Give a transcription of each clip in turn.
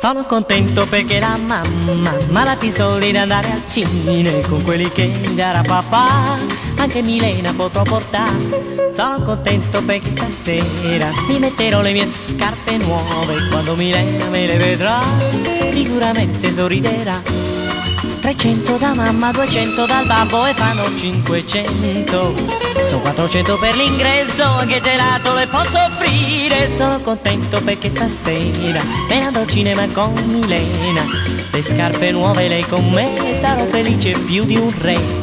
Sono contento perché la mamma m'ha dato i soldi da andare al cinema, con quelli che darà papà anche Milena potrò portare. Sono contento perché stasera mi metterò le mie scarpe nuove, quando Milena me le vedrà sicuramente sorriderà. 300 da mamma, 200 dal babbo e fanno 500. Sono 400 per l'ingresso, anche gelato le posso offrire. Sono contento perché stasera me ne andrò al cinema con Milena. Le scarpe nuove lei con me, sarò felice più di un re.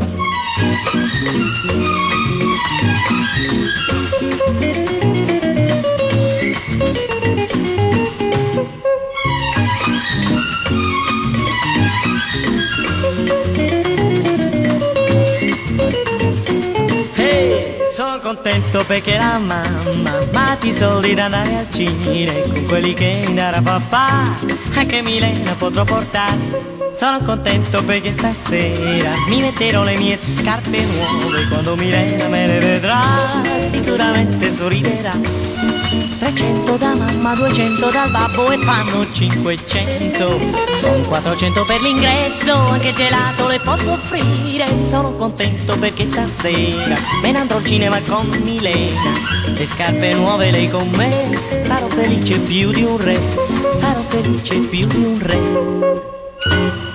Sono contento perché la mamma m'ha dato i soldi da andare al cinema, con quelli che darà papà anche Milena potrò portare. Sono contento perché stasera mi metterò le mie scarpe nuove, quando Milena me le vedrà sicuramente sorriderà. 300 da mamma, 200 dal babbo e fanno 500. Sono 400 per l'ingresso, anche gelato le posso offrire. Sono contento perché stasera me ne andrò al cinema con Milena. Le scarpe nuove lei con me, sarò felice più di un re. Sarò felice più di un re.